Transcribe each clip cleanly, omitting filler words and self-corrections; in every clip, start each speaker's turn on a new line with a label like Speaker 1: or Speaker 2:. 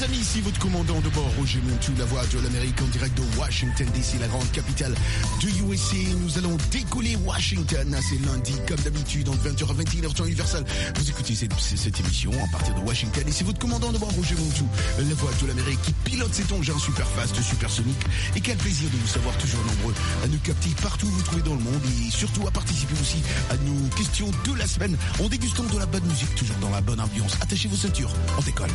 Speaker 1: amis, ici votre commandant de bord, Roger Montou, la voix de l'Amérique en direct de Washington DC, la grande capitale de USA. Nous allons décoller Washington. C'est lundi, comme d'habitude, entre 20h à 21h, temps universel. Vous écoutez cette émission à partir de Washington. Et c'est votre commandant de bord, Roger Montou, la voix de l'Amérique, qui pilote cet engin super fast, super sonique. Et quel plaisir de vous savoir toujours nombreux à nous capter partout où vous trouvez dans le monde. Et surtout à participer aussi à nos questions de la semaine en dégustant de la bonne musique, toujours dans la bonne ambiance. Attachez vos ceintures, on décolle.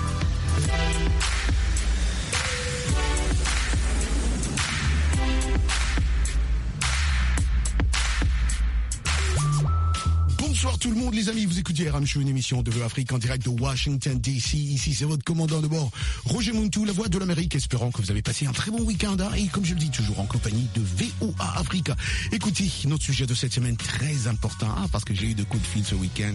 Speaker 1: Bonsoir tout le monde les amis, vous écoutez RM Show, une émission de VO Afrique en direct de Washington DC. Ici c'est votre commandant de bord, Roger Montou, la voix de l'Amérique, espérant que vous avez passé un très bon week-end et comme je le dis toujours en compagnie de VOA Africa. Écoutez, notre sujet de cette semaine très important, parce que j'ai eu de coups de fil ce week-end.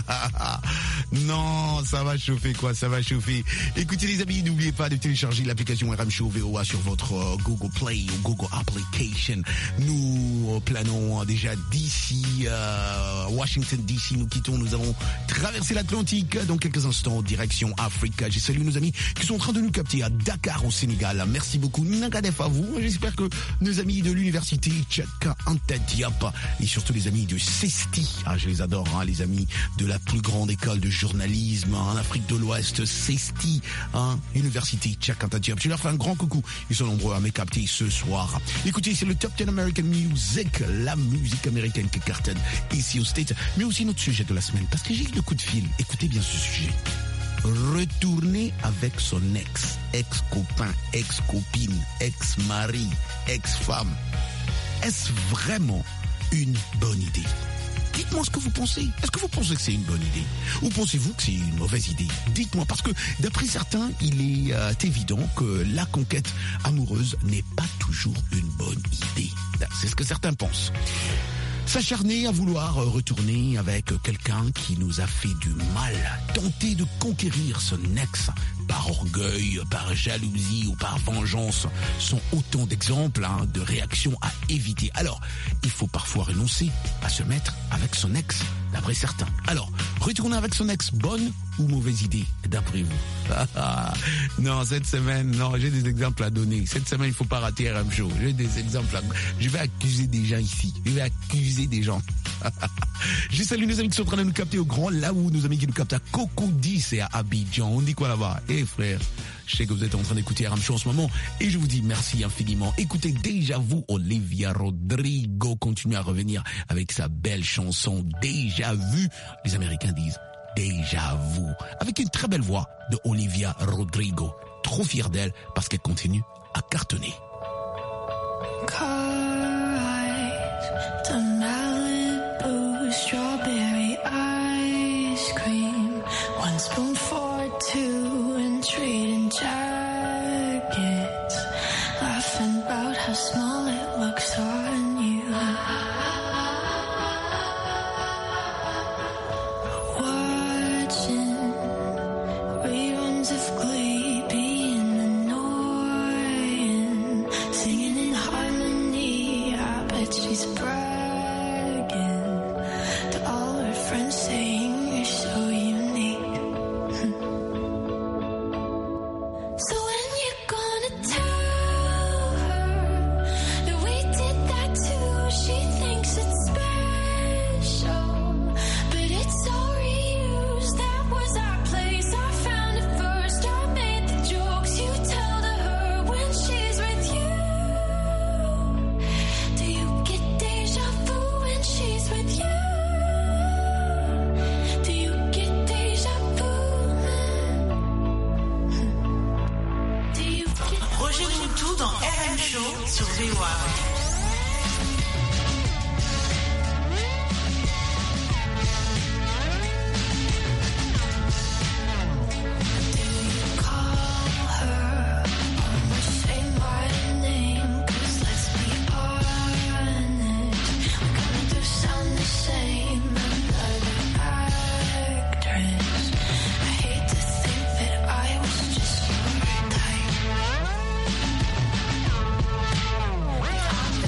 Speaker 1: Non, ça va chauffer quoi, ça va chauffer. Écoutez les amis, n'oubliez pas de télécharger l'application RM Show VOA sur votre Google Play ou Google Application. Nous planons déjà d'ici Washington DC, nous quittons, nous allons traverser l'Atlantique dans quelques instants, direction Afrique. J'ai salué nos amis qui sont en train de nous capter à Dakar au Sénégal. Merci beaucoup, Nagadef à vous. J'espère que nos amis de l'université Tchaka Anta Diop et surtout les amis de CESTI, je les adore, les amis de la plus grande école de journalisme en Afrique de l'Ouest, CESTI, Université Tchaka Anta Diop. Je leur fais un grand coucou, ils sont nombreux à me capter ce soir. Écoutez, c'est le Top 10 American Music, la musique américaine qui cartonne ici au States, mais aussi notre sujet de la semaine, parce que j'ai eu le coup de fil. Écoutez bien ce sujet. Retourner avec son ex-copain, ex-copine, ex-mari, ex-femme. Est-ce vraiment une bonne idée? Dites-moi ce que vous pensez. Est-ce que vous pensez que c'est une bonne idée? Ou pensez-vous que c'est une mauvaise idée? Dites-moi, parce que d'après certains, il est évident que la conquête amoureuse n'est pas toujours une bonne idée. C'est ce que certains pensent. S'acharner à vouloir retourner avec quelqu'un qui nous a fait du mal, tenter de conquérir son ex par orgueil, par jalousie ou par vengeance sont autant d'exemples de réactions à éviter. Alors, il faut parfois renoncer à se mettre avec son ex, d'après certains. Alors, retourner avec son ex, bonne ou mauvaise idée, d'après vous? Non, cette semaine, non, j'ai des exemples à donner. Cette semaine, il faut pas rater RM Show. J'ai des exemples Je vais accuser des gens ici. Je vais accuser des gens. Je salue nos amis qui sont en train de nous capter au Grand Laou, nos amis qui nous captent à Cocody et à Abidjan. On dit quoi là-bas? Frère, je sais que vous êtes en train d'écouter RM Show en ce moment et je vous dis merci infiniment. Écoutez déjà vous, Olivia Rodrigo continue à revenir avec sa belle chanson Déjà Vu. Les Américains disent Déjà Vu, avec une très belle voix de Olivia Rodrigo. Trop fier d'elle parce qu'elle continue à cartonner.
Speaker 2: Strawberry ice cream, 1 spoon for 2 and trading jackets, laughing about how small it looks on you. Watching reruns of Glee, being annoying, singing in harmony. I bet she's bragging. Friends saying you're so unique. So when you're gonna tell her that we did that too, she thinks it's special, but it's all reused. That was our place, I found it first. I made the jokes you tell to her when she's with you. Do you get deja vu when she's with you?
Speaker 3: Sur VOA.
Speaker 2: I'm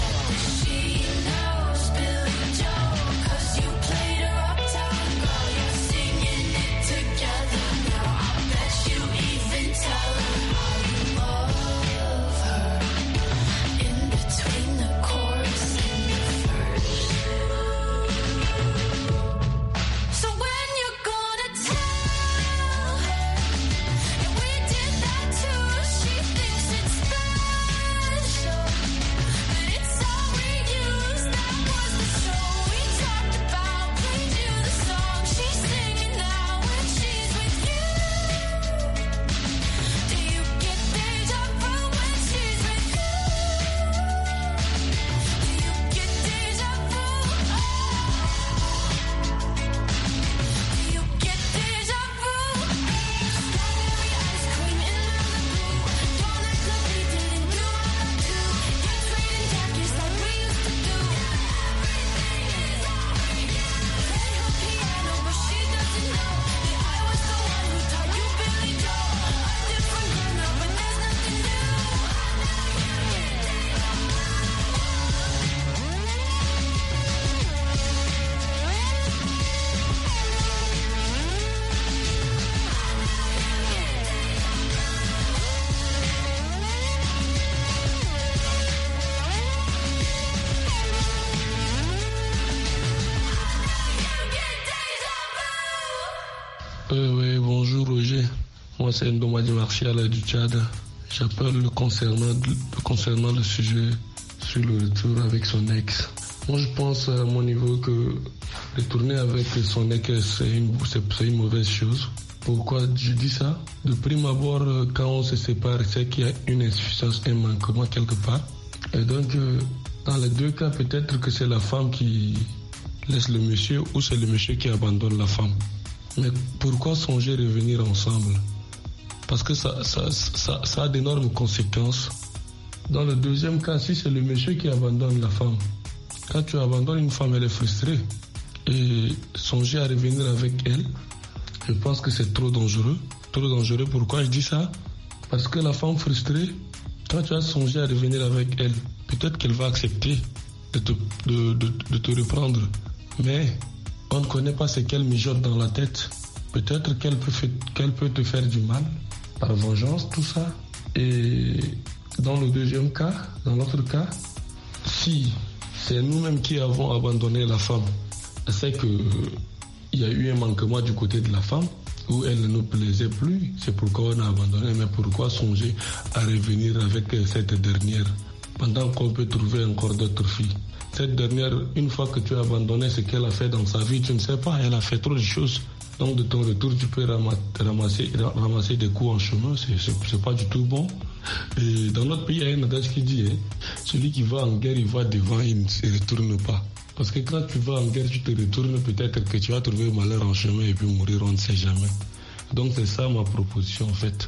Speaker 3: c'est Ndomadi Martial du Tchad. J'appelle concernant le sujet sur le retour avec son ex. Moi, je pense à mon niveau que retourner avec son ex, c'est une mauvaise chose. Pourquoi je dis ça? De prime abord, quand on se sépare, c'est qu'il y a une insuffisance, un manquement quelque part. Et donc, dans les deux cas, peut-être que c'est la femme qui laisse le monsieur ou c'est le monsieur qui abandonne la femme. Mais pourquoi songer revenir ensemble? Parce que ça a d'énormes conséquences. Dans le deuxième cas, si c'est le monsieur qui abandonne la femme, quand tu abandonnes une femme, elle est frustrée. Et songer à revenir avec elle, je pense que c'est trop dangereux. Trop dangereux. Pourquoi je dis ça? Parce que la femme frustrée, quand tu as songé à revenir avec elle, peut-être qu'elle va accepter de te reprendre. Mais on ne connaît pas ce qu'elle mijote dans la tête. Peut-être qu'elle peut te faire du mal, par vengeance, tout ça. Et dans le deuxième cas, dans l'autre cas, si c'est nous-mêmes qui avons abandonné la femme, c'est qu'il y a eu un manquement du côté de la femme, où elle ne nous plaisait plus, c'est pourquoi on a abandonné. Mais pourquoi songer à revenir avec cette dernière, pendant qu'on peut trouver encore d'autres filles? Cette dernière, une fois que tu as abandonné ce qu'elle a fait dans sa vie, tu ne sais pas, elle a fait trop de choses. Donc de ton retour, tu peux ramasser des coups en chemin, c'est pas du tout bon. Et dans notre pays, il y a un adage qui dit, celui qui va en guerre, il va devant, il ne se retourne pas. Parce que quand tu vas en guerre, tu te retournes, peut-être que tu vas trouver malheur en chemin et puis mourir, on ne sait jamais. Donc c'est ça ma proposition en fait.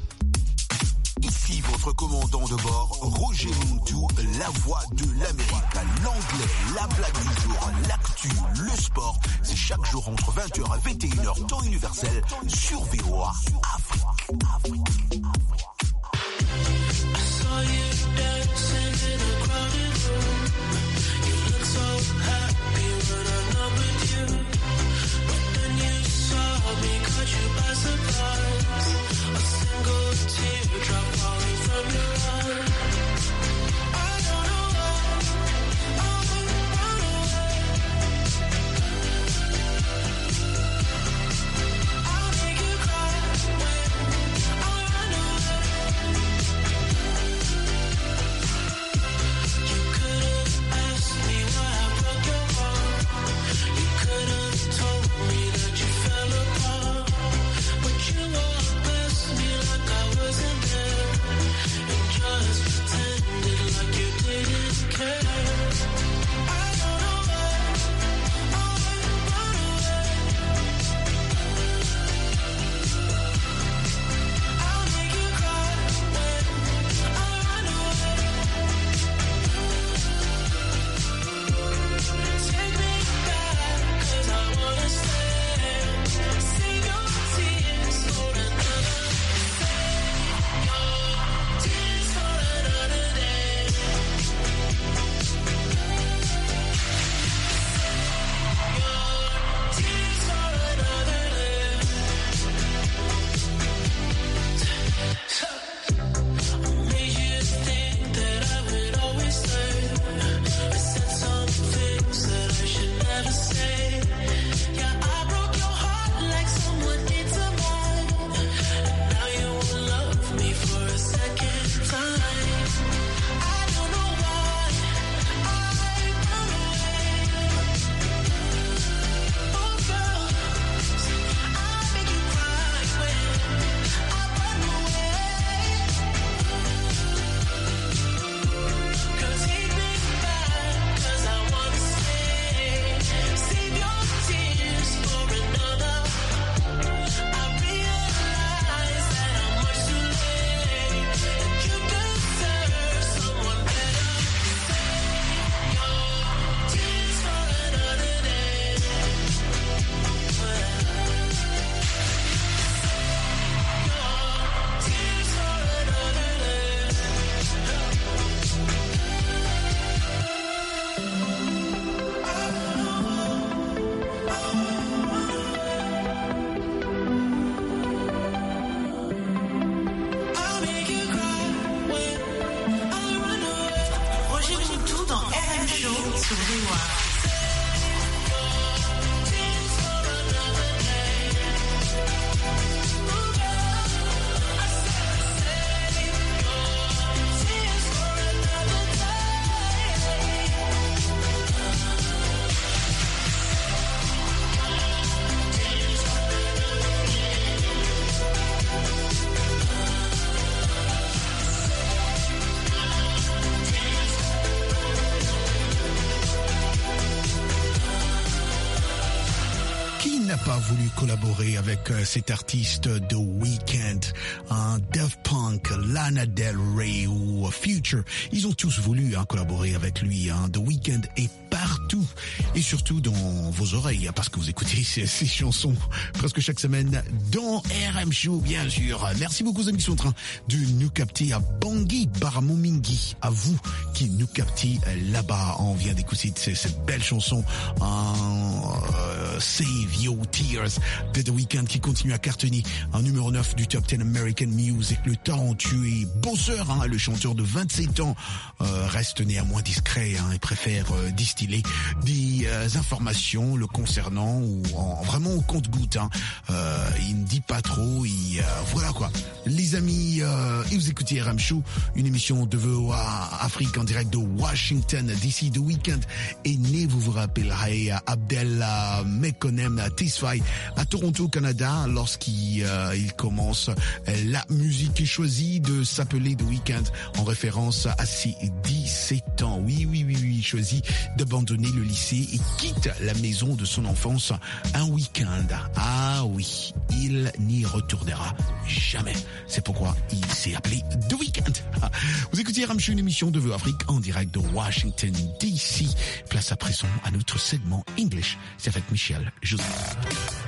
Speaker 1: Ici votre commandant de bord, Roger Montou, la voix de l'Amérique. L'anglais, la blague du jour, l'actu, le sport, c'est chaque jour entre 20h et 21h, temps universel, sur VOA Afrique.
Speaker 2: I
Speaker 1: collaboré avec cet artiste The Weeknd, Daft Punk, Lana Del Rey ou Future. Ils ont tous voulu collaborer avec lui. The Weeknd est partout et surtout dans vos oreilles parce que vous écoutez ces chansons presque chaque semaine dans RM Show, bien sûr. Merci beaucoup aux amis qui sont en train de nous capter à Bangui, Baramomingi, à vous qui nous captez là-bas. On vient d'écouter cette belle chanson Save Your Tears de The Weeknd qui continue à cartonner en numéro 9 du Top 10 American Music. Le talentueux bosseur, le chanteur de 27 ans, reste néanmoins discret et préfère distiller des informations le concernant ou vraiment au compte-gouttes. Il ne dit pas trop. Voilà quoi. Les amis, vous écoutez RM Show, une émission de VOA Afrique en direct de Washington DC. The Weeknd est né, vous vous rappellerez, Abdel Mekonem Tesfaye à Toronto, Canada, lorsqu'il commence la musique. Il choisit de s'appeler The Weeknd en référence à ses 17 ans. Oui, il choisit d'abandonner le lycée et quitte la maison de son enfance un week-end. Ah oui, il n'y retournera jamais. C'est pourquoi il s'est appelé The Weeknd. Vous écoutez RM Show, une émission de VOA Afrique en direct de Washington DC. Place à présent à notre segment English. C'est avec Michel Joseph.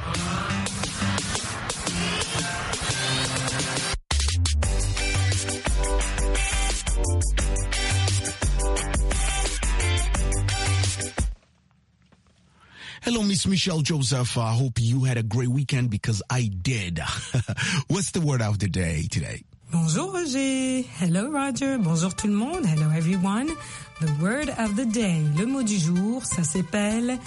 Speaker 1: Hello, Miss Michelle Joseph. I hope you had a great weekend because I did. What's the word of the day today?
Speaker 4: Bonjour Roger. Hello Roger. Bonjour tout le monde. Hello everyone. The word of the day. Le mot du jour, ça s'appelle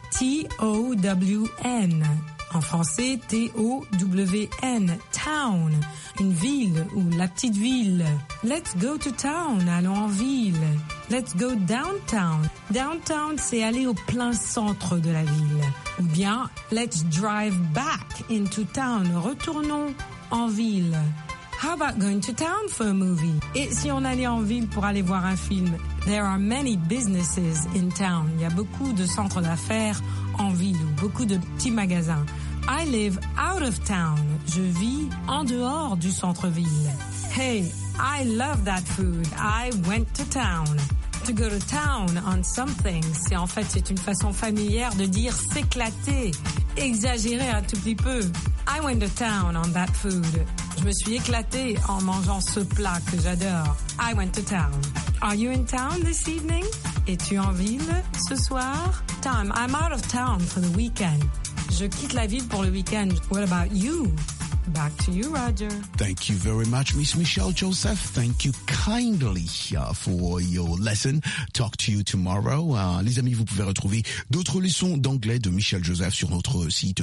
Speaker 4: T-O-W-N. En français, T-O-W-N. Town. Une ville ou la petite ville. Let's go to town. Allons en ville. Let's go downtown. Downtown, c'est aller au plein centre de la ville. Ou bien, let's drive back into town. Retournons en ville. How about going to town for a movie? Et si on allait en ville pour aller voir un film? There are many businesses in town. Il y a beaucoup de centres d'affaires en ville ou beaucoup de petits magasins. I live out of town. Je vis en dehors du centre-ville. Hey, I love that food. I went to town. To go to town on something, c'est une façon familière de dire s'éclater, exagérer un tout petit peu. I went to town on that food. Je me suis éclatée en mangeant ce plat que j'adore. I went to town. Are you in town this evening? Es-tu en ville ce soir? I'm out of town for the weekend. Je quitte la ville pour le week-end. What about you? Back to you, Roger.
Speaker 1: Thank you very much, Miss Michelle Joseph. Thank you kindly for your lesson. Talk to you tomorrow. Les amis, vous pouvez retrouver d'autres leçons d'anglais de Michel Joseph sur notre site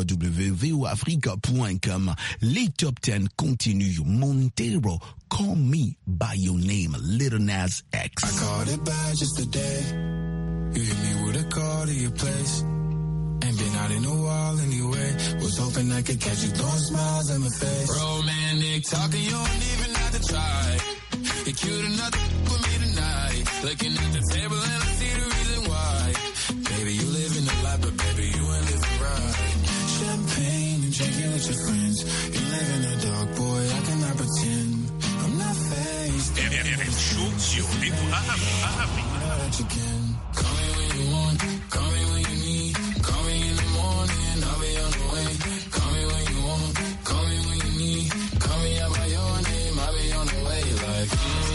Speaker 1: www.voafrica.com. Les top 10 continuent. Montero, Call Me By Your Name, Little Nas X.
Speaker 5: I called it bad just today. You hit me with a call to your place. Ain't been out in a while anyway. Was hoping I could catch you throwing smiles in my face. Romantic talking, you don't even have to try. You're cute enough to with me tonight. Looking at the table and I see the reason why. Baby, you live in the life, but baby, you ain't living right. Champagne and drinking with your friends. You live in the dark, boy, I cannot pretend. I'm not faced.
Speaker 1: Chaud sur les voix
Speaker 5: Afrique. You know that you can. Call me when you want, call me when you need. Call me in the morning, I'll be on the way. Call me when you want, call me when you need. Call me out by your name, I'll be on the way. Like,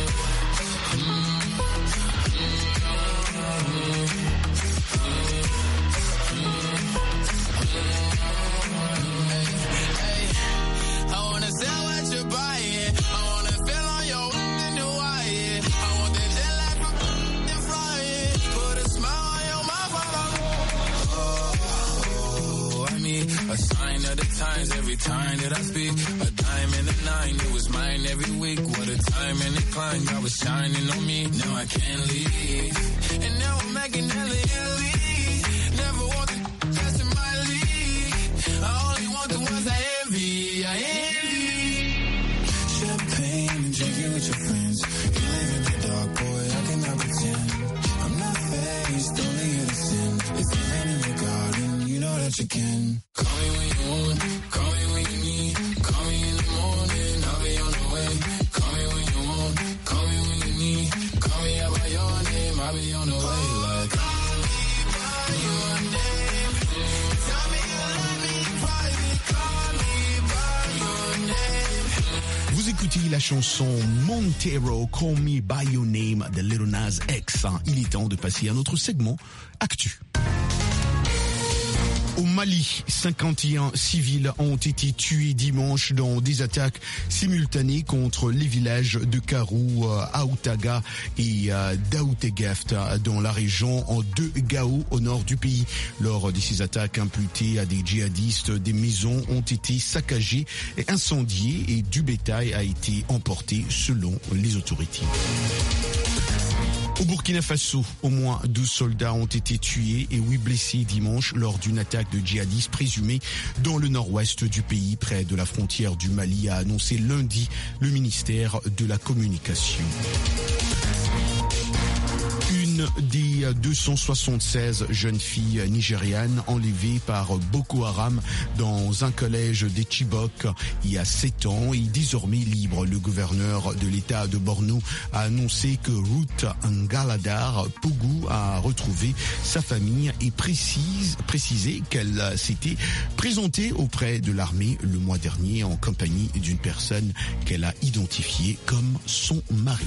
Speaker 5: hey, I wanna sell what you're buying. I wanna feel on your in Hawaii. I want that jet lag from and flying. Put a smile on your mouth while I a sign of the times every time that I speak. A dime and a nine, it was mine every week. What a time and a climb, God was shining on me. Now I can't leave, and now I'm making hella Italy. Never want the best in my league. I only want the ones I envy. I envy champagne and drinking with your friends. You live in the dark, boy, I cannot pretend. I'm not faced, only innocent. If you're in your garden, you know that Mexican. Call me when you want, call me when you need. Call me in the morning, I'll be on the way. Call me when you want, call me when you need. Call me out by your name, I'll be on the way. Like, call me by your name. Tell me you love me private. Call me by your name.
Speaker 1: Vous écoutez la chanson Montero, Call Me By Your Name de Lil Nas X. Il est temps de passer à notre segment Actu. Au Mali, 51 civils ont été tués dimanche dans des attaques simultanées contre les villages de Karou, Aoutaga et d'Aoutegeft dans la région de Gao au nord du pays. Lors de ces attaques imputées à des djihadistes, des maisons ont été saccagées et incendiées et du bétail a été emporté selon les autorités. Au Burkina Faso, au moins 12 soldats ont été tués et 8 blessés dimanche lors d'une attaque de djihadistes présumée dans le nord-ouest du pays, près de la frontière du Mali, a annoncé lundi le ministère de la Communication. Une des 276 jeunes filles nigérianes enlevées par Boko Haram dans un collège de Chibok il y a 7 ans est désormais libre. Le gouverneur de l'État de Borno a annoncé que Ruth Ngaladar Pougou a retrouvé sa famille et précisé qu'elle s'était présentée auprès de l'armée le mois dernier en compagnie d'une personne qu'elle a identifiée comme son mari.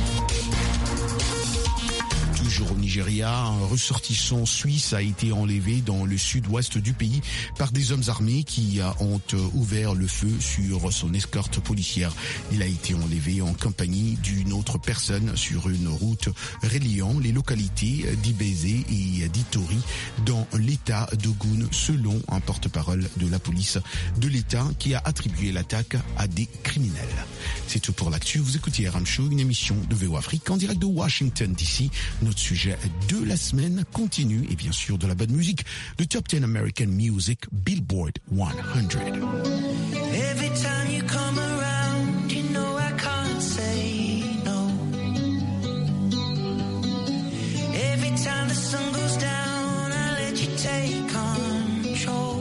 Speaker 1: Toujours au Nigeria, un ressortissant suisse a été enlevé dans le sud-ouest du pays par des hommes armés qui ont ouvert le feu sur son escorte policière. Il a été enlevé en compagnie d'une autre personne sur une route reliant les localités d'Ibézé et d'Itori dans l'état d'Ogun, selon un porte-parole de la police de l'état qui a attribué l'attaque à des criminels. C'est tout pour l'actu. Vous écoutez RM Show, une émission de VO Afrique en direct de Washington DC. Notre sujet de la semaine continue et bien sûr de la bonne musique, le Top 10 American Music Billboard 100.
Speaker 6: Every time you come around, you know I can't say no. Every time the sun goes down, I let you take control.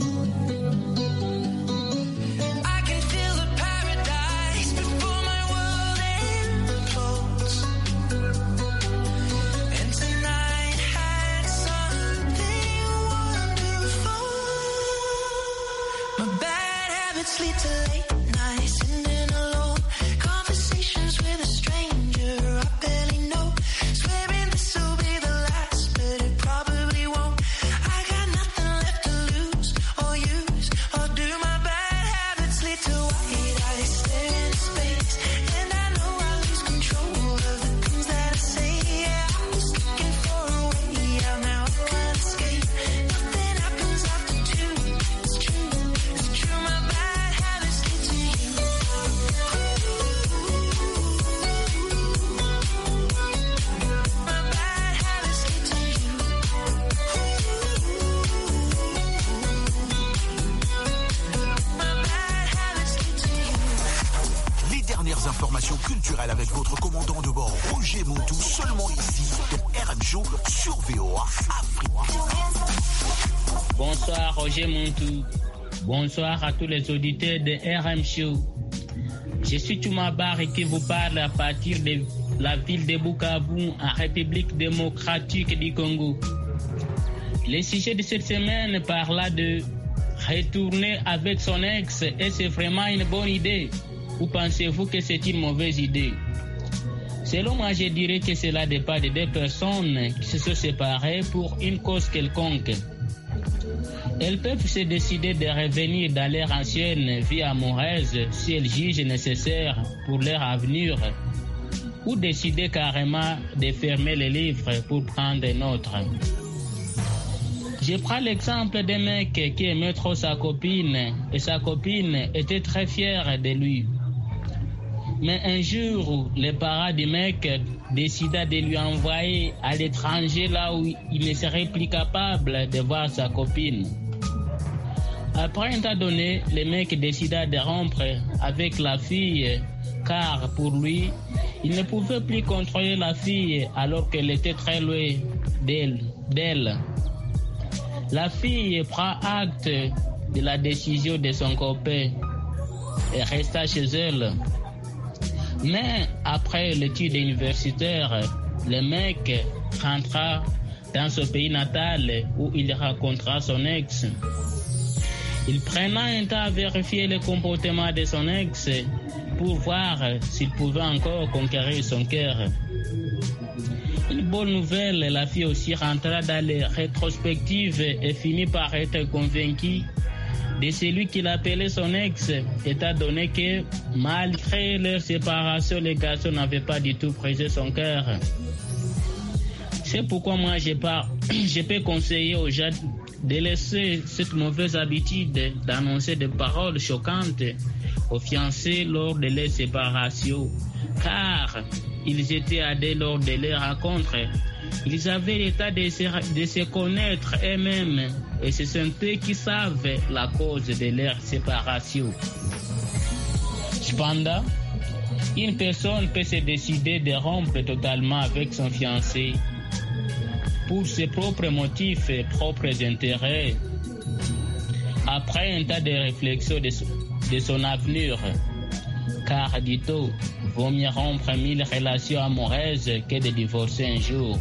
Speaker 6: Sleep till late nights, sitting alone. Conversations with a stranger I barely know. Swearing this will be the last, but it probably won't. I got nothing left to lose or use or do. My bad habits lead to white eyes staring into space, and I know I lose control of the things that I say. Yeah, I was looking for a way out, now I can't escape. Nothing happens after 2. It's true, it's true. My bad.
Speaker 1: Informations culturelles avec votre commandant de bord Roger Montou, seulement ici dans RM Show sur VOA Afrique.
Speaker 7: Bonsoir Roger Montou. Bonsoir à tous les auditeurs de RM Show. Je suis Toumabar et qui vous parle à partir de la ville de Bukavu en République démocratique du Congo. Le sujet de cette semaine parle de retourner avec son ex. Est-ce c'est vraiment une bonne idée? Ou pensez-vous que c'est une mauvaise idée? Selon moi, je dirais que cela dépend de deux personnes qui se sont séparées pour une cause quelconque. Elles peuvent se décider de revenir dans leur ancienne vie amoureuse si elles jugent nécessaire pour leur avenir, ou décider carrément de fermer les livres pour prendre un autre. Je prends l'exemple d'un mec qui aimait trop sa copine et sa copine était très fière de lui. Mais un jour, les parents du mec décida de lui envoyer à l'étranger là où il ne serait plus capable de voir sa copine. Après un temps donné, le mec décida de rompre avec la fille car pour lui, il ne pouvait plus contrôler la fille alors qu'elle était très loin d'elle. La fille prend acte de la décision de son copain et resta chez elle. Mais après l'étude universitaire, le mec rentra dans son pays natal où il rencontra son ex. Il prenait un temps à vérifier le comportement de son ex pour voir s'il pouvait encore conquérir son cœur. Une bonne nouvelle, la fille aussi rentra dans les rétrospectives et finit par être convaincue de celui qu'il appelait son ex, étant donné que malgré leur séparation, le garçon n'avait pas du tout brisé son cœur. C'est pourquoi moi je peux conseiller aux gens de laisser cette mauvaise habitude d'annoncer des paroles choquantes aux fiancés lors de leur séparation, car ils étaient aidés lors de leur rencontre. Ils avaient l'état de se connaître eux-mêmes et ce sont eux qui savent la cause de leur séparation. Cependant, une personne peut se décider de rompre totalement avec son fiancé pour ses propres motifs et propres intérêts. Après un tas de réflexions de son avenir, car dit-on, vaut mieux rompre 1000 relations amoureuses que de divorcer un jour.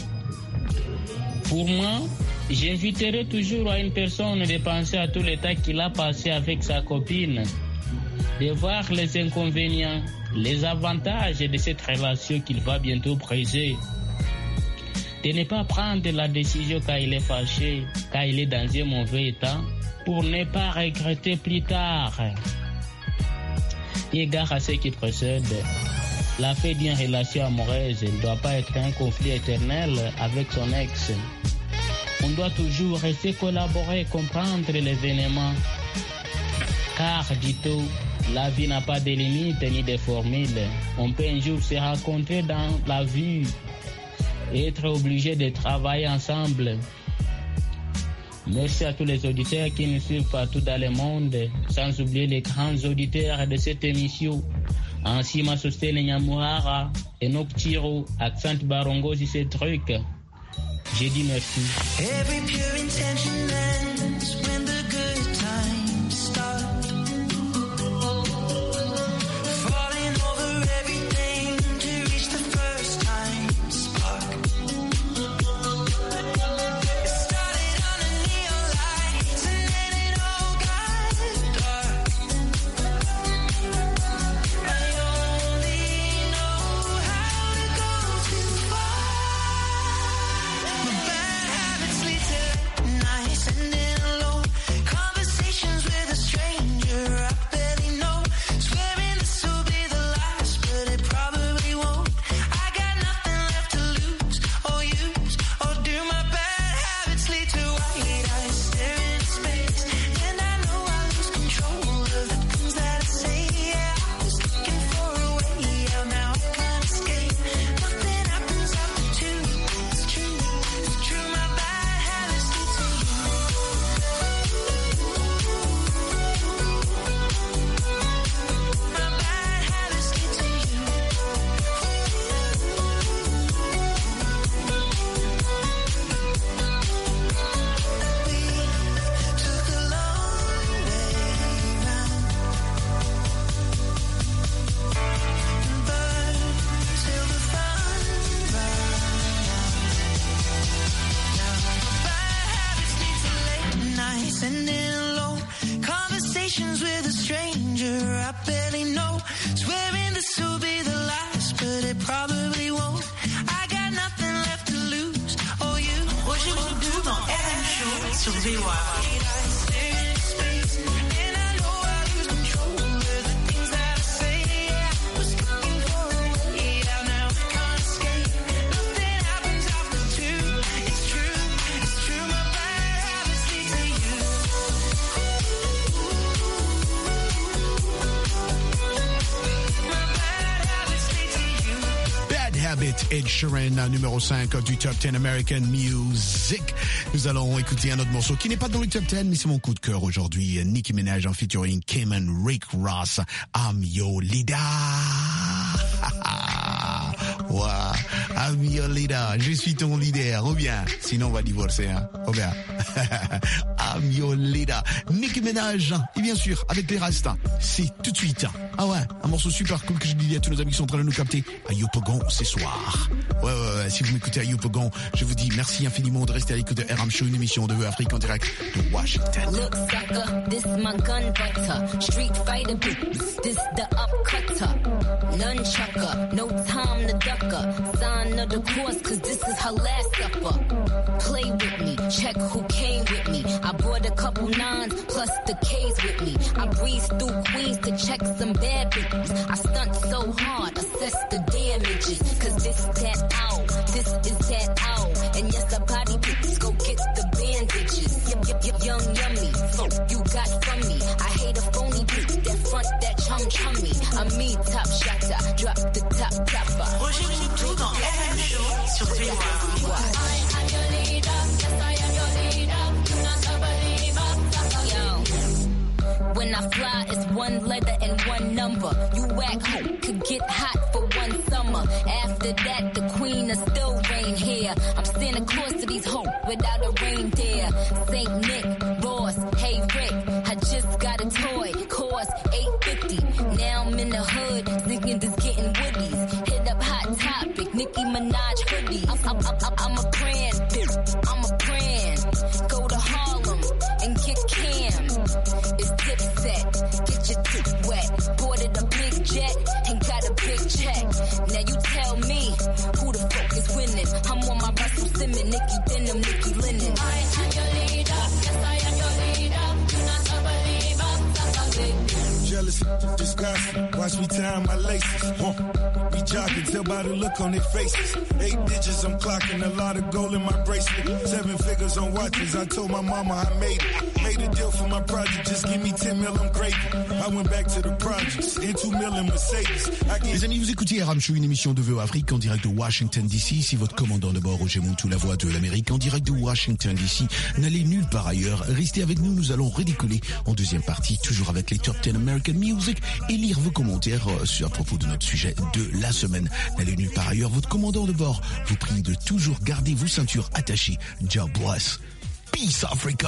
Speaker 7: Pour moi, j'inviterai toujours à une personne de penser à tout le temps qu'il a passé avec sa copine, de voir les inconvénients, les avantages de cette relation qu'il va bientôt briser, de ne pas prendre la décision quand il est fâché, quand il est dans un mauvais état, pour ne pas regretter plus tard. Égard à ce qui précède, la fin d'une relation amoureuse ne doit pas être un conflit éternel avec son ex. On doit toujours rester collaborer, comprendre l'événement. Car, dit-on, la vie n'a pas de limites ni de formules. On peut un jour se rencontrer dans la vie et être obligé de travailler ensemble. Merci à tous les auditeurs qui nous suivent partout dans le monde, sans oublier les grands auditeurs de cette émission. Ansima Sostene Nyamuhara, Enoch Tiro, Accent Barongosi, ces trucs. J'ai dit merci.
Speaker 6: Every pure intention ends when the good times start. Falling over everything to reach the first time spark. It started on a neon lights and then it all got dark. I only know how to go too far. My bad habits lead to late nights and in alone conversations with a stranger I barely know. Swearing this will be the last, but it probably won't. I got nothing left to lose or use or do. My bad habits lead to white eyes staring into space, and I know I lose control of the things that I say. Yeah, I was looking for a way out, now I can't escape. Nothing happens after two. It's true, it's true. My bad habits lead to you. My bad habits lead to you. We took a long way round and burned till the fun ran out. Now my bad habits lead to late nights and in alone conversations with a stranger I barely know. Swearing this will be the last, but it probably won't. I got nothing left to lose or you.
Speaker 8: Hoje tudo dans RM Show sur VOA.
Speaker 6: And I know I lose control of the things that I say. Yeah, I was looking for a way out, now I can't escape. Nothing happens after two. It's true, it's true. My bad habits lead to you. My bad habits lead to you.
Speaker 1: Bad Habit, Ed Sheeran, numéro 5 du Top 10 American Music. Nous allons écouter un autre morceau qui n'est pas dans le Top 10, mais c'est mon coup de cœur aujourd'hui. Nicki Minaj en featuring Cayman Rick Ross, I'm Your Leader. Ouais. I'm your leader. Je suis ton leader. Ou bien, sinon on va divorcer, hein. Ou bien, I'm your leader. Nicki Minaj, et bien sûr, avec les Rastas. C'est tout de suite. Ah ouais, un morceau super cool que je dis à tous nos amis qui sont en train de nous capter à Yopougon ce soir. Ouais, si vous m'écoutez à Yopougon, je vous dis merci infiniment de rester à l'écoute de RM Show, une émission de Afrique en direct de Washington.
Speaker 9: Look, sucker, this my gun butter. Street fighter beats, this the upcutter. Nunchucker, no time to ducker. Sign of the course, cause this is her last supper. Play with me, check who came with me. I brought a couple nines, plus the K's with me. I breeze through Queens to check some bad bitches. I stunt so hard, assess the damages. Cause this that out, this is that out. And yes, the body bitches go get the bandages. Young yummy, fuck you got from me. I hate a phony bitch, that front, that chummy. I'm me, top shotter, drop the top topper.
Speaker 8: Roger Moutou dans RM Show sur VOA.
Speaker 9: When I fly, it's one letter and one number. You whack hoe could get hot for one summer. After that, the queen will still reign here. I'm Santa Claus to these hoes without a reindeer. Saint Nick, Ross, hey Rick, I just got a toy, cost $8.50. Now I'm in the hood, singing this getting woodies. Hit up Hot Topic, Nicki Minaj hoodies. I'm a brand, bitch, I'm a brand. Go to Harlem and get Cam. It's Dipset, get your tip wet. Boarded a big jet and got a big check. Now you tell me who the fuck is winning. I'm on my Russell Simmons, Nicki Denim, Nicki Linen. I am your leader, yes I am your leader. Do not believe us,
Speaker 10: jealous, disgusting. Watch me tie my laces. Be jogging, tell by the look on their faces. 8 digits, I'm clocking a lot of gold in my bracelet. 7 figures on watches. I told my mama I made it. Made a deal for my project. Just give me 10 mil, I'm gravy. I went back to the projects. In 2 mil in Mercedes.
Speaker 1: Les amis, vous écoutez RM Show, une émission de VOA Afrique en direct de Washington DC. Ici votre commandant de bord, Roger Moutou, la voix de l'Amérique, en direct de Washington DC. N'allez nulle part ailleurs. Restez avec nous, nous allons redécoller en deuxième partie, toujours avec les Top 10 American Music, et lire vos commentaires à propos de notre sujet de la semaine. N'allez nulle part ailleurs. Votre commandant de bord vous prie de toujours garder vos ceintures attachées. God bless. Peace, Africa.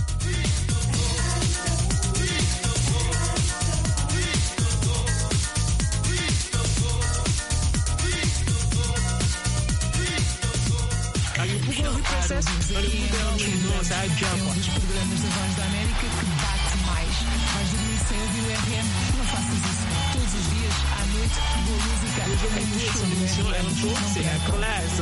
Speaker 11: Princess,
Speaker 12: é um dos programas da Voz da América que bate mais. Vais dormir sem ouvir o RM? Não faças isso. Todos os dias, à noite, boa música.
Speaker 11: é um show, c'est la classe.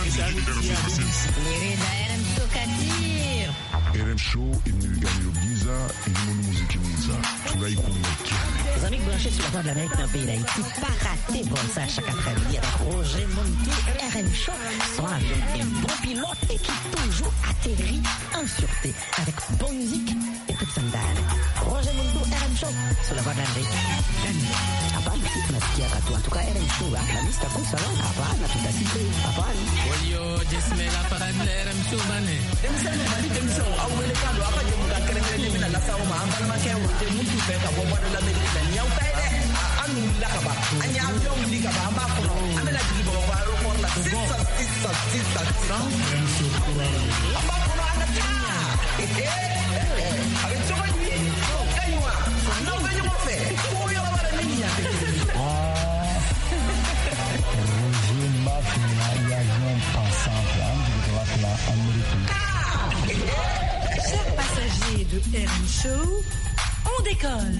Speaker 13: RM Show imeganyiro byiza irimo n'umuziki mwiza turayikunda cyane.
Speaker 14: Les amis branchés sur la Voix de l'Amérique dans le pays d'Haïti, pas raté bon ça chaque après-midi avec Roger Moutou, RM Show, sont avec un bon pilote et qui toujours atterrit en sûreté avec bonne musique et toute sandale. Roger Moutou, RM Show, sur la Voix de l'Amérique. Hapana, tunasikia katu. En tout cas, RM Show, la lista kwa salon. Hapana, tutasikia. Hapana.
Speaker 11: Oyo, jesmela para RM Show bane.
Speaker 15: Kando apa je muka kere-kere ni mina lasa uma ambal ma ke wote mutu fe ka bobo de la medina nyau tai de anu la ka ba anya avion li ka ba amba ko amela ji bo ba ro ko la sisa amba ko ana ta avec so ba ni kanywa no ga ni mo fe ko yo ba la ni ya
Speaker 16: Roger Mafia y a rien pensant là de la Amérique.
Speaker 4: Chers passagers de RM Show, on décolle.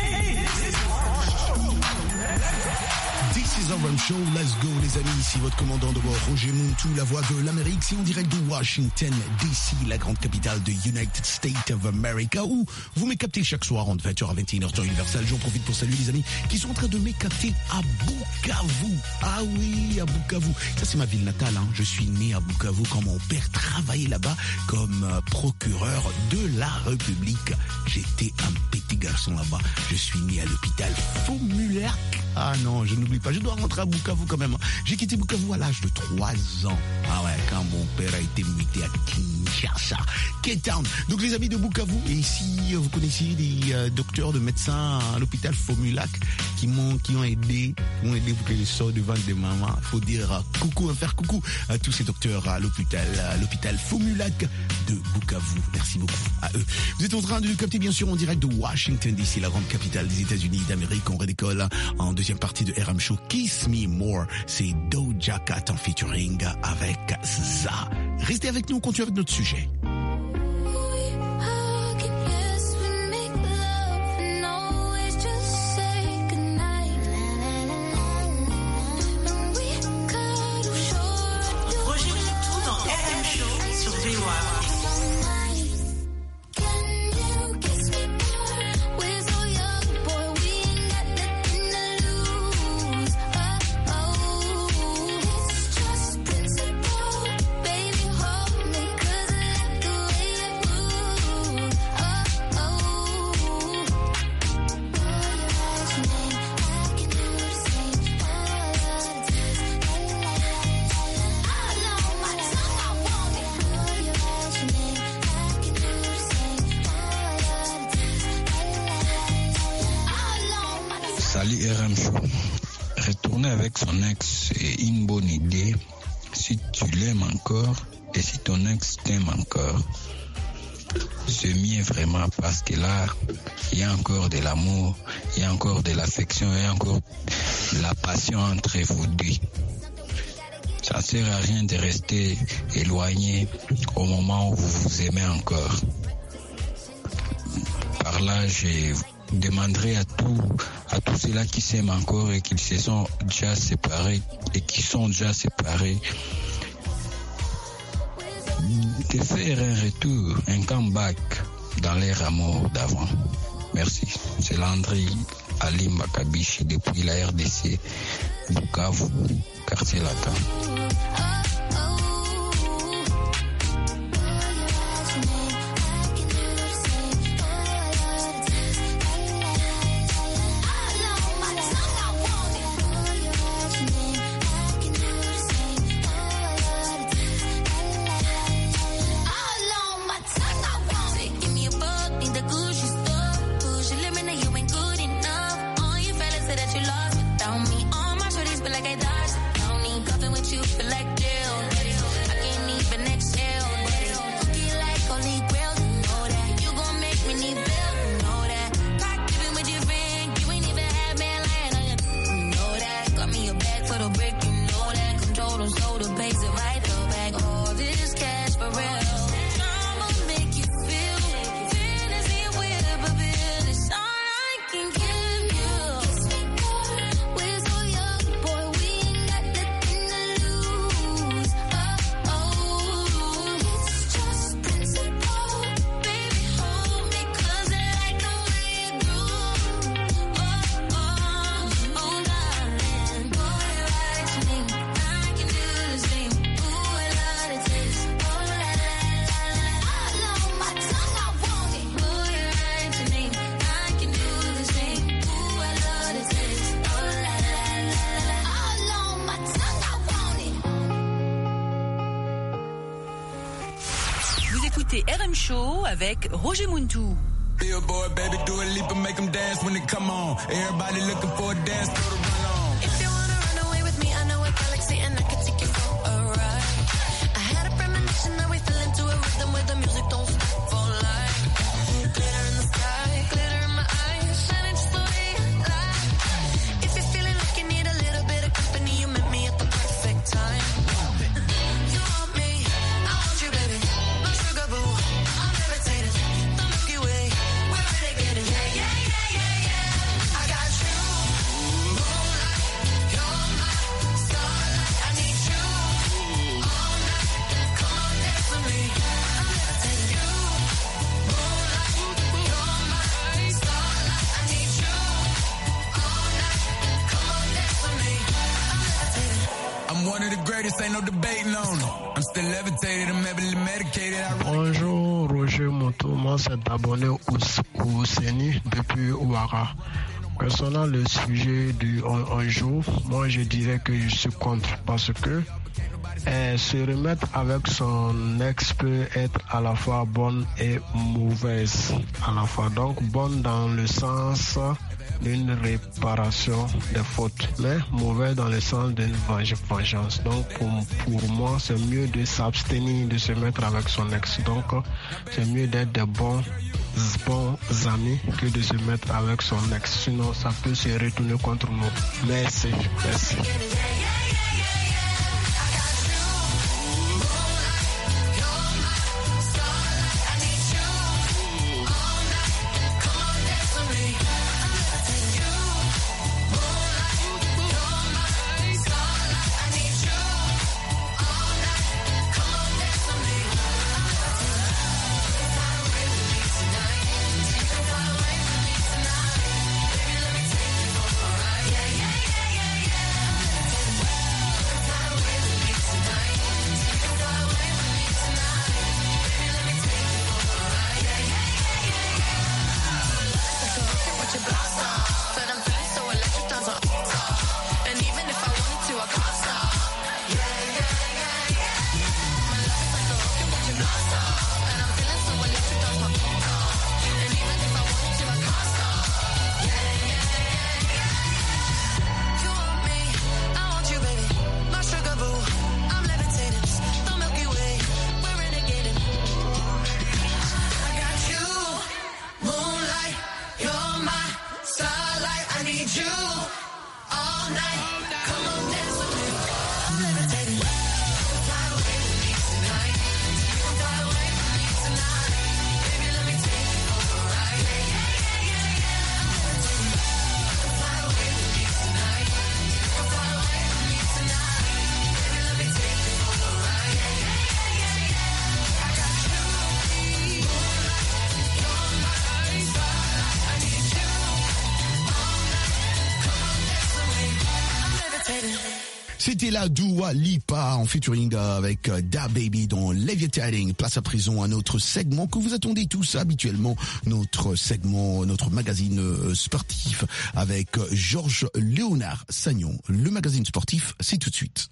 Speaker 1: This is RM Show, let's go les amis, ici votre commandant de bord Roger Moutou, la voix de l'Amérique, c'est en direct de Washington DC, la grande capitale de United States of America, où vous m'écaptez chaque soir entre 20h à 21h temps universel. J'en profite pour saluer les amis qui sont en train de m'écapter à Bukavu. Ah oui, à Bukavu. Ça c'est ma ville natale, hein. Je suis né à Bukavu quand mon père travaillait là-bas comme procureur de la République. J'étais un petit garçon là-bas. Je suis né à l'hôpital Faux-Muller. Ah non, je ne n'oublie pas, je dois rentrer à Bukavu quand même. J'ai quitté Bukavu à l'âge de 3 ans. Ah ouais, quand mon père a été muté à Kinshasa, Cape Town. Donc les amis de Bukavu, et ici vous connaissez des docteurs, de médecins à l'hôpital Fomulac qui ont aidé pour que je sorte du ventre de maman. Faut dire coucou, faire coucou à tous ces docteurs à l'hôpital Fomulac de Bukavu. Merci beaucoup à eux. Vous êtes en train de nous capter bien sûr en direct de Washington DC, la grande capitale des États-Unis d'Amérique. On redécolle en deuxième partie de RM Show. Kiss Me More, c'est Doja Cat en featuring avec ZA. Restez avec nous, on continue avec notre sujet.
Speaker 17: Salut RM Show. Retourner avec son ex est une bonne idée si tu l'aimes encore et si ton ex t'aime encore. C'est mieux vraiment parce que là, il y a encore de l'amour, il y a encore de l'affection, il y a encore de la passion entre vous deux. Ça ne sert à rien de rester éloigné au moment où vous vous aimez encore. Par là, je demanderai à tous ceux-là qui s'aiment encore et qui se sont déjà séparés et qui sont déjà séparés de faire un retour, un comeback dans leur amour d'avant. Merci. C'est Landry Ali Makabishi depuis la RDC, Bukavu, quartier latin.
Speaker 8: RM Show avec Roger Muntou.
Speaker 5: Billboard, baby, do a leap and make them dance when it come on. Everybody looking for a dance, throw the run on.
Speaker 6: If you wanna run away with me, I know a galaxy and I can take you for a ride. I had a premonition that we fell into a rhythm where the music don't stop for life. Glitter in the sky, glitter in my eyes, shining just the way I like. If you're feeling like you need a little bit of company, you met me at the perfect time. You want me, I want you, baby. My sugar boo, I'm levitating. The Milky Way, we're ready to get it. Yeah, yeah, yeah, yeah, yeah. I got you, moonlight, you're my starlight. I need you all night. Come on, dance with me. I'm levitating. You, moonlight, you're my starlight. I need you all night. Come on, dance with me. I'm levitating.
Speaker 5: I'm one of the greatest, ain't no debating on it. I'm still levitated, I'm heavily medicated.
Speaker 3: Bonjour Roger Moto, moi c'est abonné au CENI depuis Ouara.
Speaker 18: Concernant le sujet du un jour, moi je dirais que je suis contre parce que se remettre avec son ex peut être à la fois bonne et mauvaise à la fois. Donc bonne dans le sens d'une réparation des fautes, mais mauvais dans le sens d'une vengeance. Donc pour moi, c'est mieux de s'abstenir de se mettre avec son ex. Donc c'est mieux d'être des bons amis que de se mettre avec son ex. Sinon, ça peut se retourner contre nous. Merci.
Speaker 1: C'était la Dua Lipa en featuring avec Da Baby dans Levitating. Place à présent à notre segment que vous attendez tous habituellement, notre segment, notre magazine sportif avec Georges Léonard Sagnon. Le magazine sportif, c'est tout de suite.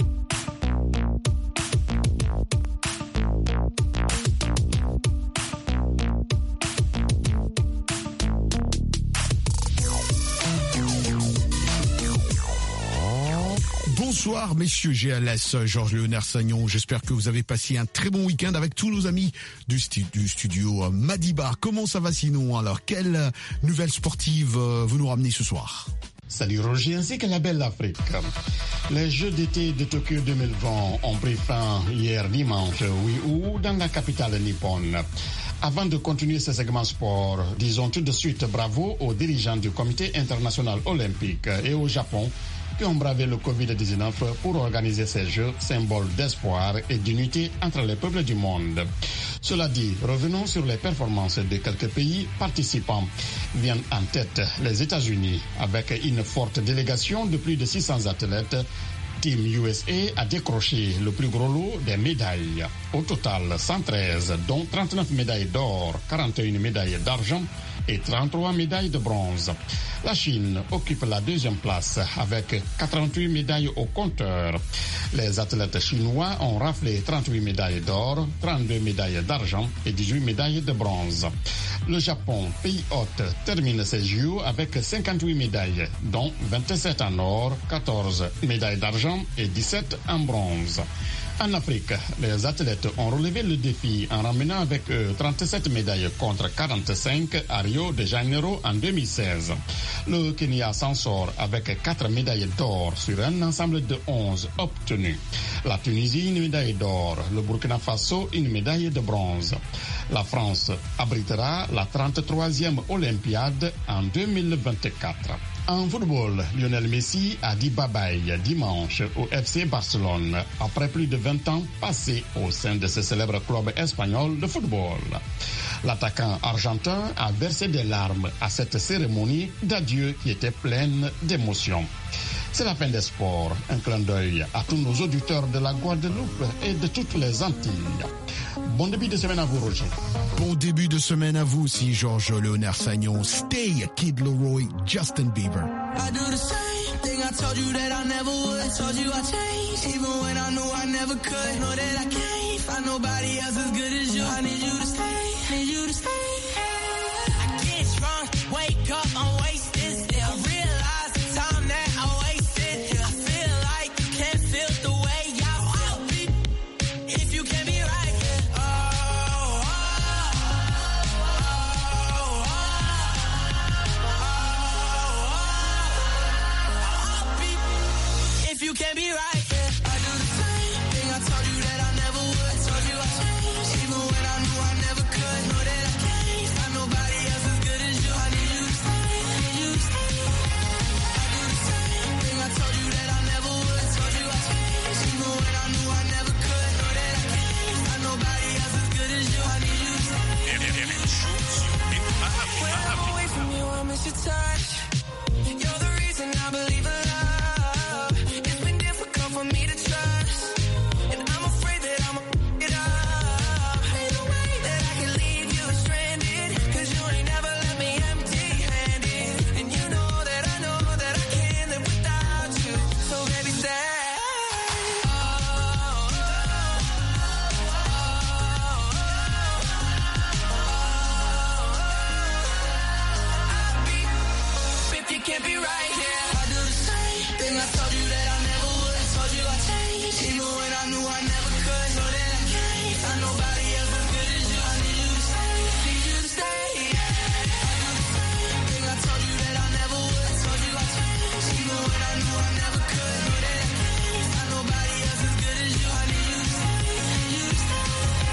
Speaker 1: Bonsoir messieurs GLS, Georges Léonard Sagnon. J'espère que vous avez passé un très bon week-end avec tous nos amis du studio Madiba. Comment ça va sinon? Alors, quelle nouvelle sportive vous nous ramenez ce soir?
Speaker 19: Salut Roger, ainsi que la belle Afrique. Les Jeux d'été de Tokyo 2020 ont pris fin hier dimanche 8 août dans la capitale nippone. Avant de continuer ce segment sport, disons tout de suite bravo aux dirigeants du Comité international olympique et au Japon qui ont bravé le Covid-19 pour organiser ces Jeux, symbole d'espoir et d'unité entre les peuples du monde. Cela dit, revenons sur les performances de quelques pays participants. Viennent en tête les États-Unis avec une forte délégation de plus de 600 athlètes. Team USA a décroché le plus gros lot des médailles. Au total, 113, dont 39 médailles d'or, 41 médailles d'argent et 33 médailles de bronze. La Chine occupe la deuxième place avec 88 médailles au compteur. Les athlètes chinois ont raflé 38 médailles d'or, 32 médailles d'argent et 18 médailles de bronze. Le Japon, pays hôte, termine ses JO avec 58 médailles, dont 27 en or, 14 médailles d'argent et 17 en bronze. En Afrique, les athlètes ont relevé le défi en ramenant avec eux 37 médailles contre 45 à Rio de Janeiro en 2016. Le Kenya s'en sort avec 4 médailles d'or sur un ensemble de 11 obtenues. La Tunisie, une médaille d'or. Le Burkina Faso, une médaille de bronze. La France abritera la 33e Olympiade en 2024. En football, Lionel Messi a dit bye-bye dimanche au FC Barcelone après plus de 20 ans passés au sein de ce célèbre club espagnol de football. L'attaquant argentin a versé des larmes à cette cérémonie d'adieu qui était pleine d'émotions. C'est la fin des sports. Un clin d'œil à tous nos auditeurs de la Guadeloupe et de toutes les Antilles. Bon début de semaine à vous, Roger.
Speaker 1: Bon début de semaine à vous aussi, Georges Léonard Sagnon. Stay, Kid Leroy, Justin Bieber.
Speaker 6: I do the same thing I told you that I never would. Told you I changed, even when I knew I never could. Know that I can't find nobody else as good as you. I need you to stay, need you to stay. I get drunk, wake up, I'm wasted still. I realize the time that I wasted. I feel like you can't feel the way I feel. If you can be right here. If you can't be right, yeah. I do the same thing I told you that I never would. Told you I changed, even when I knew I never could. Know that I can't find nobody else as good as you. I need you to stay, need you to stay. I do the same thing I told you that I never would. Told you I changed, even when I knew I never could. Know that I can't find nobody else as good as you. I need you to stay. When I'm away from you, I miss your touch. You're the reason I believe in love. It's been difficult for me to trust, and I'm afraid that I'm gonna it up. Ain't no way that I can leave you stranded, 'cause you ain't never left me empty-handed. And you know that I can't live without you. So baby, stay. If you can't be right here, I do the same thing I told you that I never would. Told you I changed, even when I knew I never could. Know that I can't find nobody else as good as you. I need you to stay, need you to stay. I do the same thing I told you that I never would. Told you I changed, even when I knew I never could. Know that I can't find nobody else as good as you. I need you to stay, need you to stay.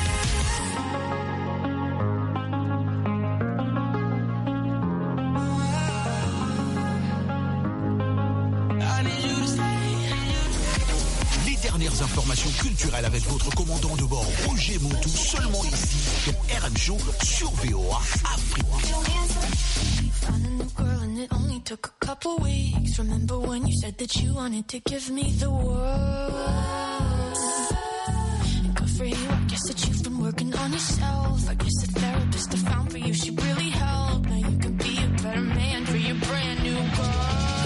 Speaker 6: I need you to stay.
Speaker 1: Les dernières informations culturelles avec votre commandant de bord Roger Montou, seulement ici sur RM Show sur VOA Afrique.
Speaker 2: Found a new girl and it only took a couple weeks. Remember when you said that you wanted to give me the world? And good for you, I guess that you've been working on yourself. I guess the therapist I found for you, she really helped. Now you can be a better man for your brand new girl.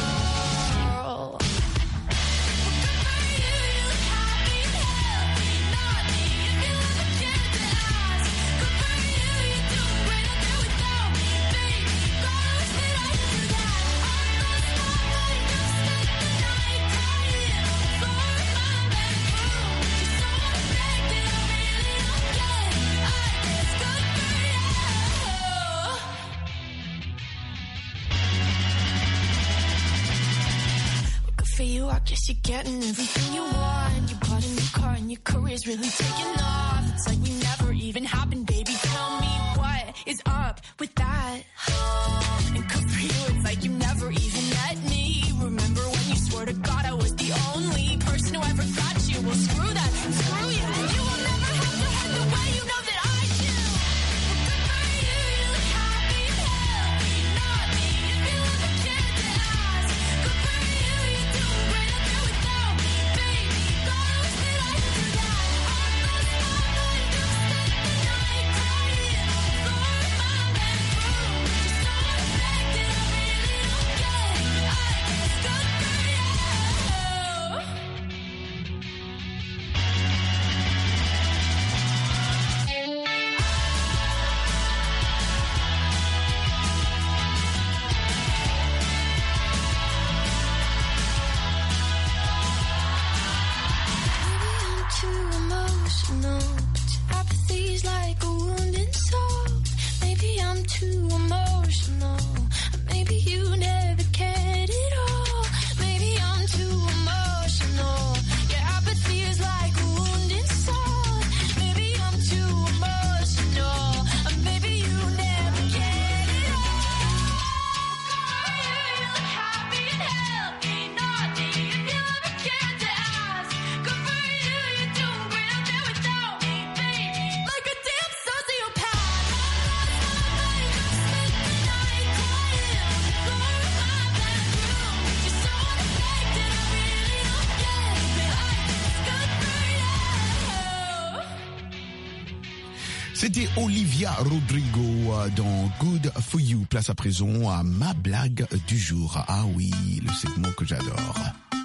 Speaker 2: For you, I guess you're getting everything you want. You bought a new car and your career's really taking off. It's like we never even happened, baby. Tell me what is up with that? And good for you, it's like you never even met me. Remember when you swore to God I was the only person who ever got you? Well, screw that, screw you. You will never have to hurt the way you know that I do. Good for you, you look happy, healthy, not me. If you look a kid to ask. Good for you, you're doing great out there without me, baby. God, I wish that I could do that. On the spotlight, you spent the night crying on the floor of my bedroom. You're so affected, I really don't get it. I guess good for you.
Speaker 1: C'était Olivia Rodrigo dans Good For You. Place à présent à ma blague du jour. Ah oui, le segment que j'adore.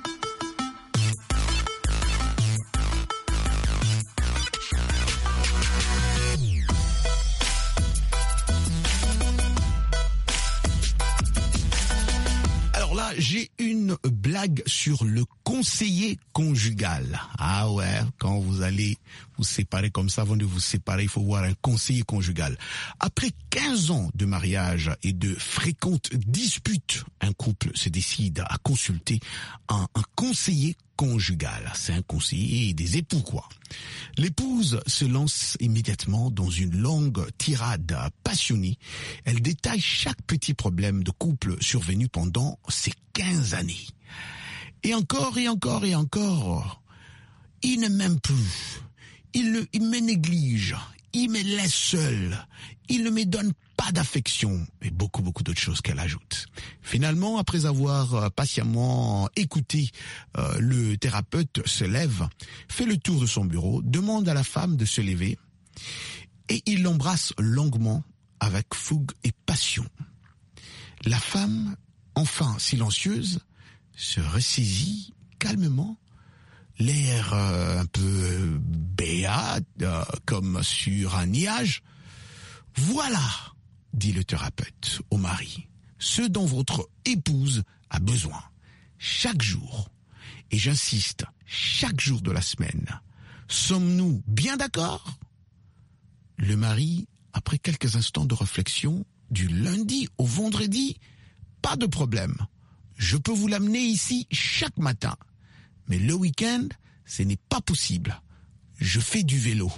Speaker 1: J'ai une blague sur le conseiller conjugal. Ah ouais, quand vous allez vous séparer comme ça, avant de vous séparer, il faut voir un conseiller conjugal. Après 15 ans de mariage et de fréquentes disputes, un couple se décide à consulter un conseiller conjugal. C'est un conseiller des époux, quoi. L'épouse se lance immédiatement dans une longue tirade passionnée. Elle détaille chaque petit problème de couple survenu pendant ces 15 années. Et encore, et encore, et encore. Il ne m'aime plus. Il me néglige. Il me laisse seul. Il ne me donne pas d'affection. Et beaucoup d'autres choses qu'elle ajoute. Finalement, après avoir patiemment écouté, le thérapeute se lève, fait le tour de son bureau, demande à la femme de se lever et il l'embrasse longuement avec fougue et passion. La femme, enfin silencieuse, se ressaisit calmement, l'air un peu béat, comme sur un nuage. Voilà, dit le thérapeute au mari, ce dont votre épouse a besoin, chaque jour, et j'insiste, chaque jour de la semaine. Sommes-nous bien d'accord ? Le mari, après quelques instants de réflexion, du lundi au vendredi, pas de problème. Je peux vous l'amener ici chaque matin. Mais le week-end, ce n'est pas possible. Je fais du vélo.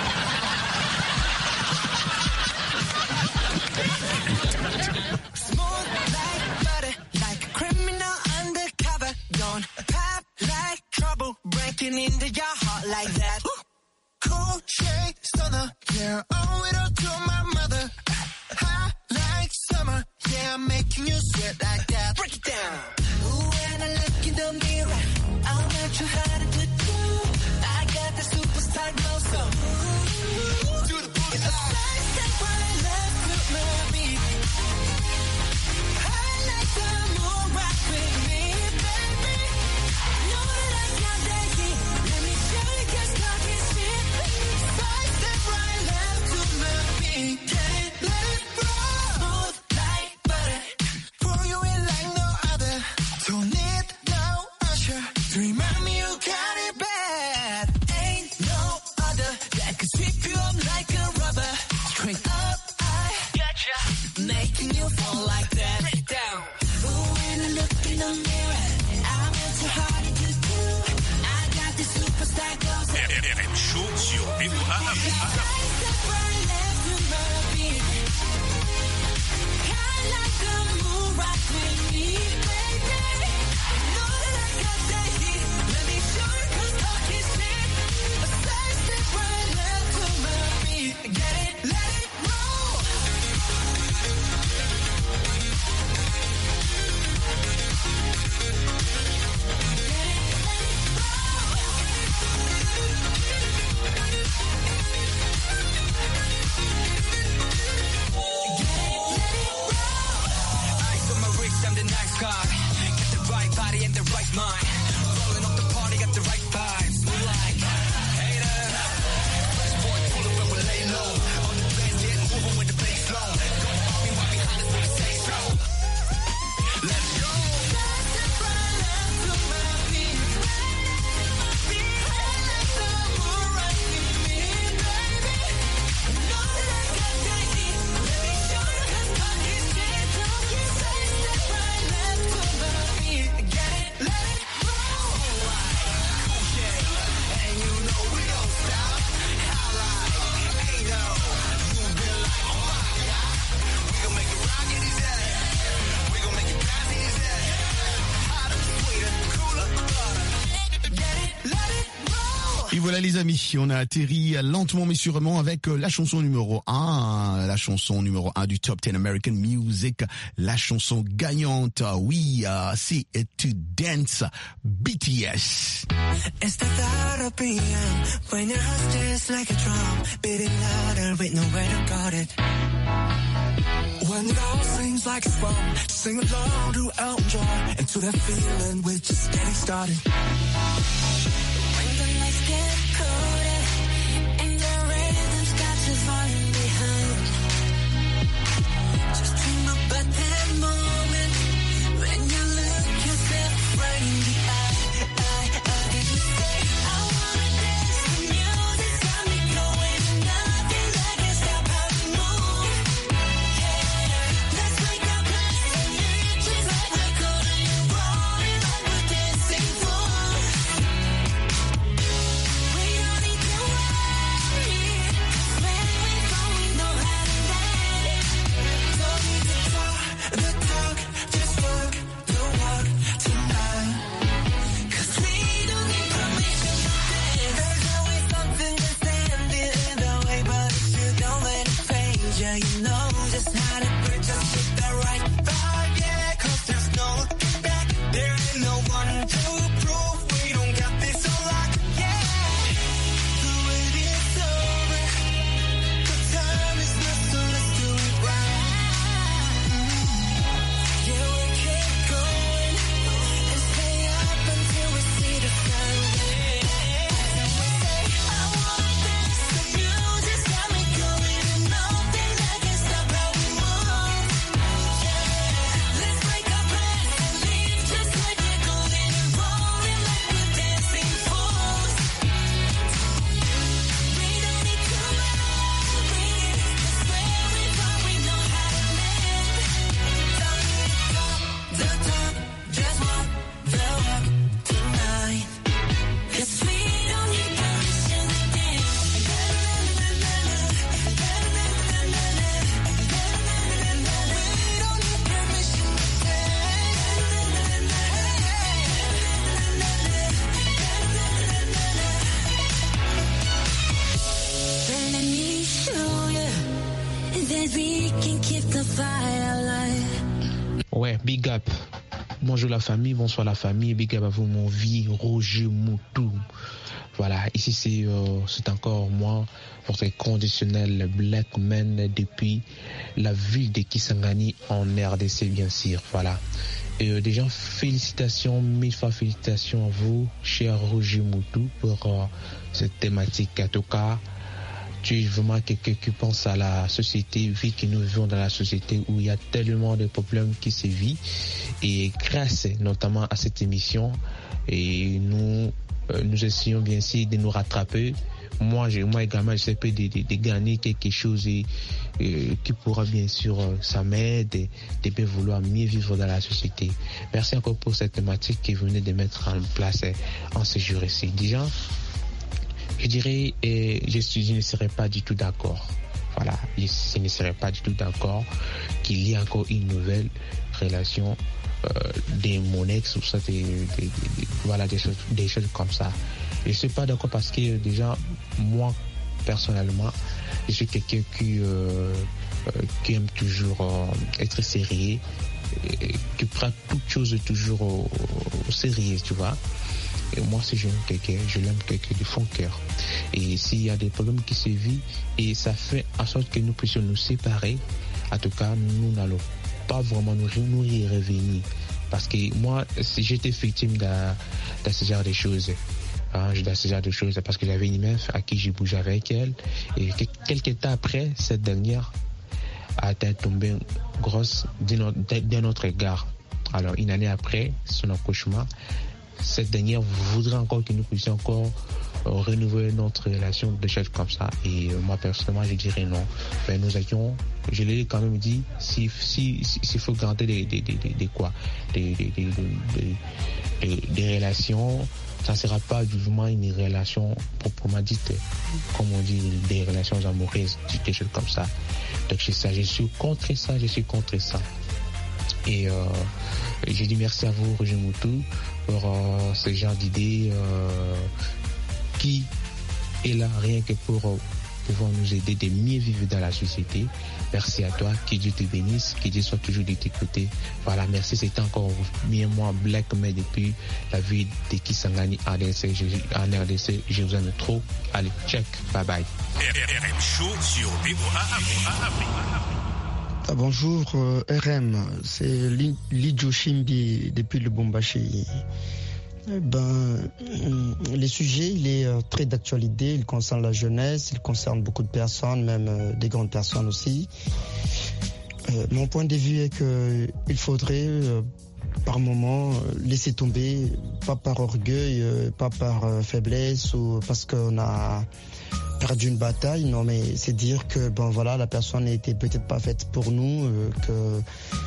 Speaker 6: Breaking into your heart like that. Cool shade stunner, yeah, owe it all to my mother. Hot like summer, yeah, I'm making you sweat like that. Break it down. Ooh, when I look in the mirror, I'm not too hard to do. I got the superstar glow, so ooh, do the booty. It's a side step when I love to my beat. I like the moon rock with me, baby. Know that I got that heat. Let me show you just like it's shit. Side step right left to my beat. Get it, let it roll. Smooth like butter. Pour you in like no other. Don't need no usher to remind me you got it bad. Ain't no other that could sweep you up like a rubber. Straight up, I gotcha. Making you fall like that. Break it down. Ooh, when I look in the mirror, I'm too hard to do. I got the superstar glow.
Speaker 1: RM Show sur Et voilà les amis, on a atterri lentement mais sûrement avec la chanson numéro 1, du Top 10 American Music, la chanson gagnante, oui, c'est To Dance, BTS.
Speaker 6: It's the thought of being when your heart just like a drum, beating louder with nowhere to guard it. When it all seems like it's wrong, just sing along to Elton John, and to that feeling we're just getting started. When the lights get colder and the rhythm's got you falling behind, just dream about that moment when you look yourself right in the eye. Did you say I wanna dance? The music's got me going, nothing that can stop how we move. Let's make our plans and leave just like we're golden and rolling like we're dancing fools. We don't need to worry, 'cause when we fall we know how to dance. Don't need to talk the talk, just walk the walk tonight. 'Cause we don't need permission to dance. There's always something that's standing in the way, but if you don't let it phase you, you know just how to put just with the right vibe, yeah. 'Cause there's no looking back, there ain't no one to prove we don't got this on lock, yeah. The wait is over, the time is not, so let's do it right. Yeah, we'll keep going and stay up until we see the sun, yeah. And we say, I wanna dance, the music's got me going, and nothing that can stop how we move, yeah. Let's break our plans and leave just like we're golden and rolling like we're dancing fools. We don't need to worry, 'cause when we fall we know how to land. Don't need to talk the talk, just walk the walk tonight. 'Cause we don't need permission to dance. We don't need permission to dance. Let me show you that we can keep the fire alive.
Speaker 20: Ouais, big up. Bonjour la famille, bonsoir la famille, big up à vous mon vie, Roger Moutou. Voilà, ici c'est encore moi, votre conditionnel Black Man depuis la ville de Kisangani en RDC bien sûr. Voilà. Et déjà félicitations, mille fois félicitations à vous, cher Roger Moutou, pour cette thématique. En tout cas, tu es vraiment quelqu'un qui pense à la société, vu que nous vivons dans la société où il y a tellement de problèmes qui se vivent. Et grâce notamment à cette émission, et nous essayons bien sûr de nous rattraper. Moi également, j'essaie de gagner quelque chose qui pourra bien sûr, ça m'aide de bien vouloir mieux vivre dans la société. Merci encore pour cette thématique que vous venez de mettre en place en ce jour ici. Déjà, je dirais, je ne serais pas du tout d'accord. Voilà, je ne serais pas du tout d'accord qu'il y ait encore une nouvelle relation de mon ex ou ça, voilà, des choses comme ça. Je ne suis pas d'accord parce que déjà, moi, personnellement, je suis quelqu'un qui aime toujours être sérieux, qui prend toute chose toujours au sérieux, tu vois. Et moi, si j'aime quelqu'un, je l'aime quelqu'un de fond cœur. Et s'il y a des problèmes qui se vivent, et ça fait en sorte que nous puissions nous séparer, en tout cas, nous n'allons pas vraiment nous y revenir. Parce que moi, j'étais victime de ce genre de choses. Dans ce genre de choses, parce que j'avais une meuf à qui j'ai bougé avec elle. Et quelques temps après, cette dernière a été tombée grosse d'un autre égard. Alors, une année après son accouchement, cette dernière voudrait encore que nous puissions encore renouveler notre relation, de choses comme ça. Et moi, personnellement, je dirais non. Mais nous avions, je l'ai quand même dit, s'il faut garder des relations, ça ne sera pas vraiment une relation proprement dite, comme on dit, des relations amoureuses, des choses comme ça. Donc je suis contre ça. Et je dis merci à vous, Roger Moutou, pour ce genre d'idées qui est là rien que pour pouvoir nous aider de mieux vivre dans la société. Merci à toi, que Dieu te bénisse, que Dieu soit toujours de tes côtés. Voilà, merci, c'était encore bien moi, Black, mais depuis la ville de Kisangani en RDC, je vous aime trop. Allez, check, bye bye.
Speaker 1: RM Show sur VOA.
Speaker 21: Bonjour RM, c'est Lidjo Shimbi depuis le Lubumbashi. Le sujet, il est très d'actualité, il concerne la jeunesse, il concerne beaucoup de personnes, même des grandes personnes aussi. Mon point de vue est qu'il faudrait par moment laisser tomber, pas par orgueil, pas par faiblesse ou parce qu'on a perdu une bataille, non, mais c'est dire que la personne n'était peut-être pas faite pour nous, que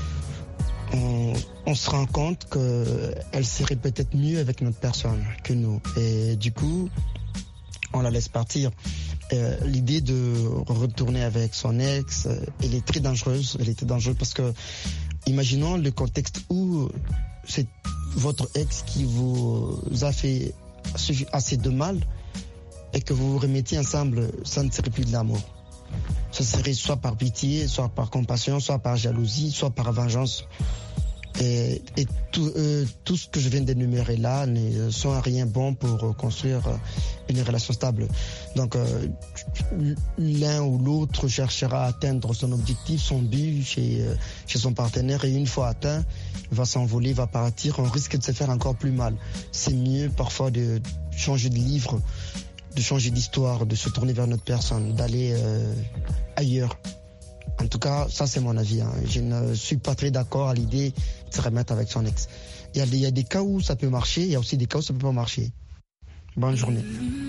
Speaker 21: on se rend compte qu'elle serait peut-être mieux avec notre personne que nous. Et du coup, on la laisse partir. L'idée de retourner avec son ex, elle est très dangereuse. Elle était dangereuse parce que, imaginons le contexte où c'est votre ex qui vous a fait assez de mal et que vous vous remettiez ensemble, ça ne serait plus de l'amour. Ce serait soit par pitié, soit par compassion, soit par jalousie, soit par vengeance. Et tout ce que je viens d'énumérer là ne sont à rien bon pour construire une relation stable. Donc l'un ou l'autre cherchera à atteindre son objectif, son but chez son partenaire, et une fois atteint, il va s'envoler, va partir. On risque de se faire encore plus mal. C'est mieux parfois de changer de livre, de changer d'histoire, de se tourner vers notre personne, d'aller ailleurs. En tout cas, ça c'est mon avis. Je ne suis pas très d'accord à l'idée de se remettre avec son ex. Il y a des cas où ça peut marcher, il y a aussi des cas où ça ne peut pas marcher. Bonne journée.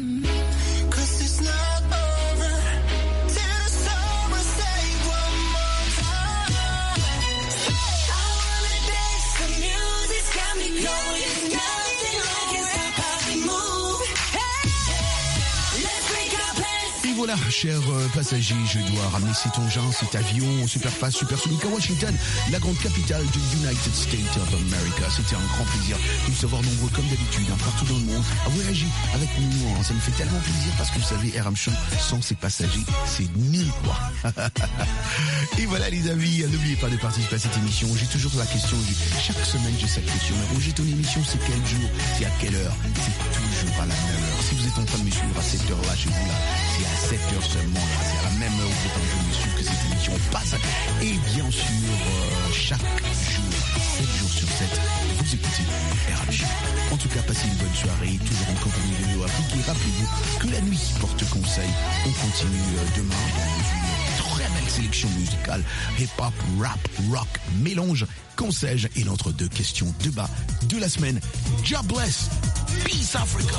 Speaker 1: Voilà, chers passagers, je dois ramener cet engin, cet avion super-fast, supersonique à Washington, la grande capitale du United States of America. C'était un grand plaisir de vous savoir nombreux, comme d'habitude, partout dans le monde, à voyager avec nous. Ça me fait tellement plaisir parce que vous savez, RM Show, sans ses passagers, c'est nul, quoi. Et voilà, les amis, n'oubliez pas de participer à cette émission. J'ai toujours la question, chaque semaine, j'ai cette question. Roger, ton émission, c'est quel jour? C'est à quelle heure? C'est toujours à la même heure. Si vous êtes en train de me suivre à cette heure-là, chez vous, là, c'est à 7 heures seulement, c'est à la même heure où vous êtes en train de me suivre que cette émission passe. Et bien sûr, chaque jour, 7 jours sur 7, vous écoutez RM Show. En tout cas, passez une bonne soirée, toujours en compagnie de Léo Afrique. Et rappelez-vous que la nuit porte conseil. On continue demain dans une très belle sélection musicale. Hip-hop, rap, rock, mélange, conseil et notre deux questions débat de la semaine. God bless. Peace Africa.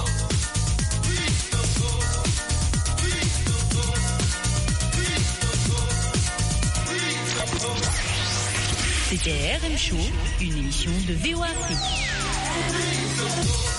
Speaker 8: C'était RM Show, une émission de VOA Afrique.